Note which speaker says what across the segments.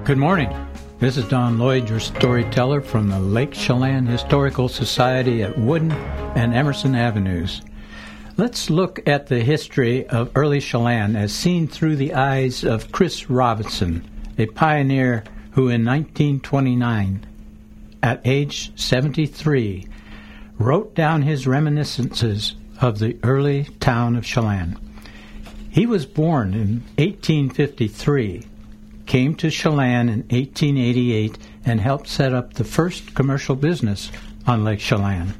Speaker 1: Good morning. This is Don Lloyd, your storyteller from the Lake Chelan Historical Society at Woodin and Emerson Avenues. Let's look at the history of early Chelan as seen through the eyes of Chris Robinson, a pioneer who in 1929, at age 73, wrote down his reminiscences of the early town of Chelan. He was born in 1853, came to Chelan in 1888, and helped set up the first commercial business on Lake Chelan.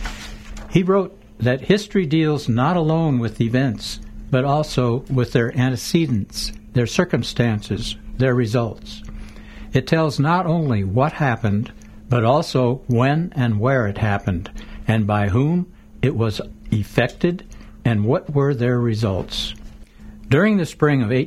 Speaker 1: He wrote that history deals not alone with events, but also with their antecedents, their circumstances, their results. It tells not only what happened, but also when and where it happened, and by whom it was effected, and what were their results. During the spring of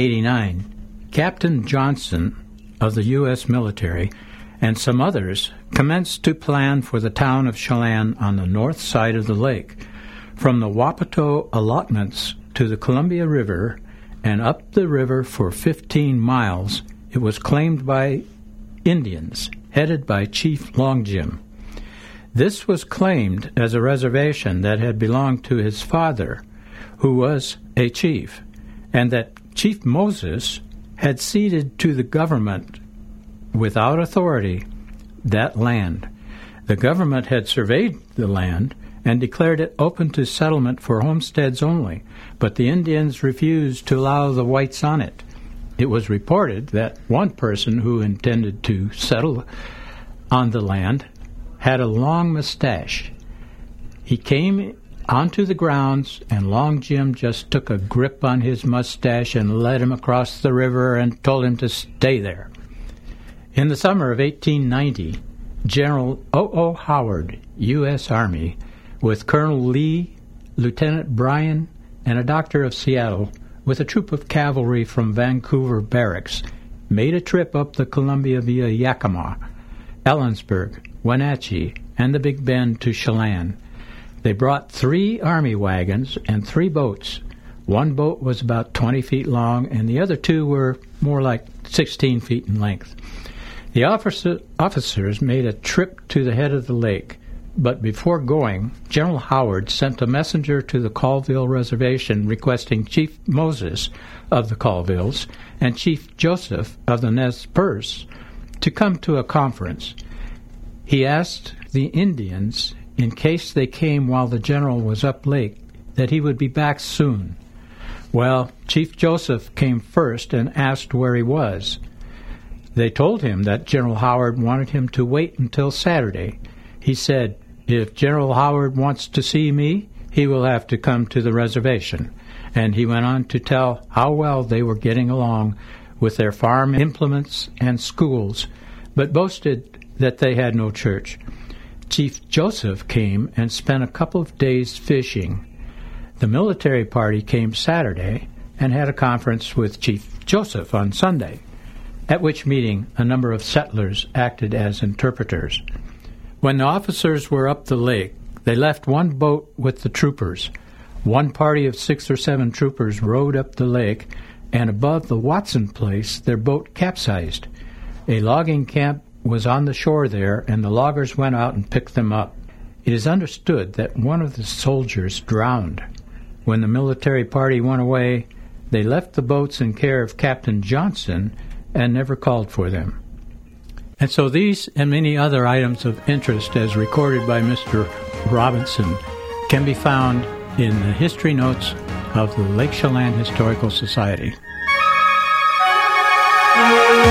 Speaker 1: 1889, Captain Johnson of the U.S. military and some others commenced to plan for the town of Chelan on the north side of the lake, from the Wapato allotments to the Columbia River and up the river for 15 miles. It was claimed by Indians, headed by Chief Long Jim. This was claimed as a reservation that had belonged to his father, who was a chief, and that Chief Moses had ceded to the government, without authority, that land. The government had surveyed the land and declared it open to settlement for homesteads only, but the Indians refused to allow the whites on it. It was reported that one person who intended to settle on the land had a long mustache. He came onto the grounds, and Long Jim just took a grip on his mustache and led him across the river and told him to stay there. In the summer of 1890, General O.O. Howard, U.S. Army, with Colonel Lee, Lieutenant Bryan, and a doctor of Seattle, with a troop of cavalry from Vancouver Barracks, made a trip up the Columbia via Yakima, Ellensburg, Wenatchee, and the Big Bend to Chelan. They brought 3 army wagons and 3 boats. One boat was about 20 feet long, and the other 2 were more like 16 feet in length. The officers made a trip to the head of the lake, but before going, General Howard sent a messenger to the Colville Reservation requesting Chief Moses of the Colvilles and Chief Joseph of the Nez Perce to come to a conference. He asked the Indians, in case they came while the general was up lake, that he would be back soon. Well, Chief Joseph came first and asked where he was. They told him that General Howard wanted him to wait until Saturday. He said, "If General Howard wants to see me, he will have to come to the reservation." And he went on to tell how well they were getting along with their farm implements and schools, but boasted that they had no church. Chief Joseph came and spent a couple of days fishing. The military party came Saturday and had a conference with Chief Joseph on Sunday, at which meeting a number of settlers acted as interpreters. When the officers were up the lake, they left one boat with the troopers. One party of 6 or 7 troopers rowed up the lake, and above the Watson place, their boat capsized. A logging camp was on the shore there, and the loggers went out and picked them up. It is understood that one of the soldiers drowned. When the military party went away, they left the boats in care of Captain Johnson and never called for them. And so these and many other items of interest as recorded by Mr. Robinson can be found in the history notes of the Lake Chelan Historical Society.